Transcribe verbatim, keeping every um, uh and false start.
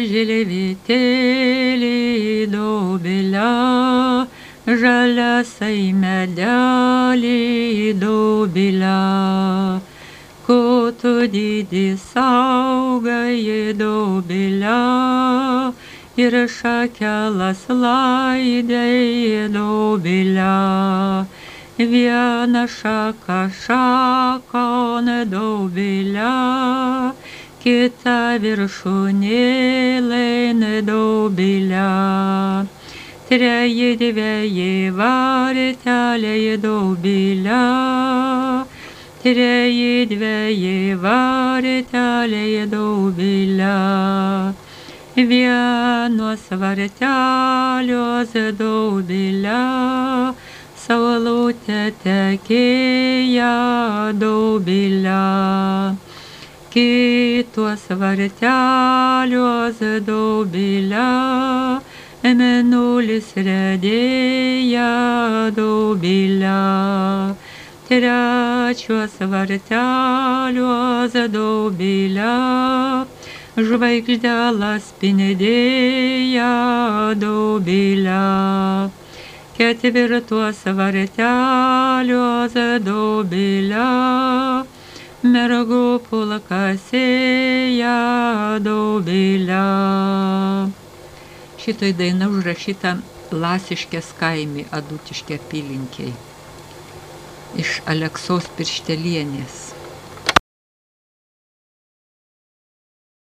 žilvitėlį dobilę, žaliasai medelį dobilę. Ko tu didį saugai dobilę, ir šakelas laidai dobilę. Viena šaka šakon dobilę, kita viršūnėlėn dobilę. Treji dveji varteliai dobilę, treji dveji varteliai dobilę. Vienos vartelios dobilę, saulutė tekėja dobilę. Kitos vartelios dobilę, mėnulis riedėja dobilę. Trečios vartelios dobilę, žvaigždelas spindėja dobilę. Ketvirtos vartelios dobilę, mergų pulkas ėja dobilę. Šitoj daina užrašyta Lasiškės kaime Adutiškio apylinkėj iš Aleksos Pirštelienės.